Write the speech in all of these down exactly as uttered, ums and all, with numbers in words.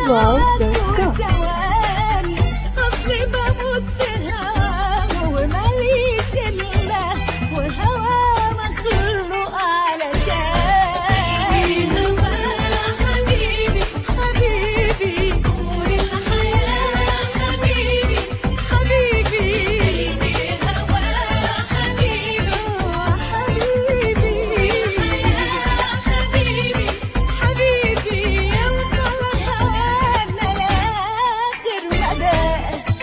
تربعوا دوت كوم. أصلي بموت في هوا وماليش إلا وهوا مخلوق علشان هوا حبيبي حبيبي نور الحياة حبيبي حبيبي هوا حبيبي حبيبي الحياة حبيبي حبيبي يوصل هوانا لآخر مدى.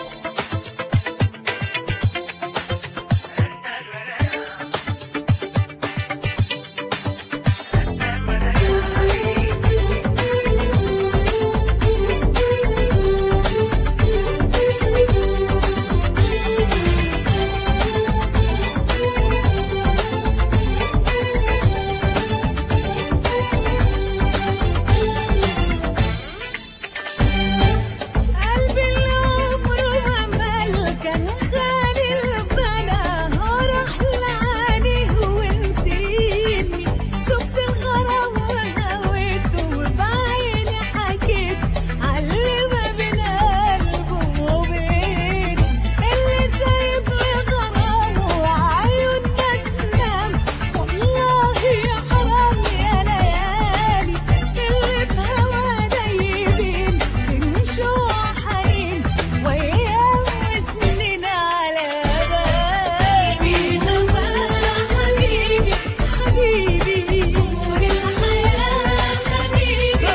قلبي اللي عمره ما مل كان خالي البلا راح لعانيه ونسيني شفت الغرام وهويته وبعيني حكيت عاللي ما بين قلبه وبيني اللي سايب لي غرامه وعيون ما تنام والله يا حرام يا ليالي اللي في هوا دايبين بنشوع حنين وأيام وسنين على بالي هوا حبيبي حبيبي نور الحياة حبيبي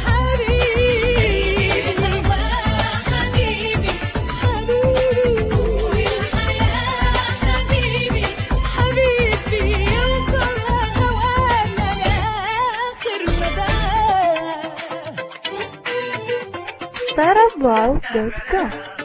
حبيبي هوا حبيبي حبيبي نور الحياة حبيبي حبيبي يوصل هوانا لآخر مدى. تربعوا دوت كوم.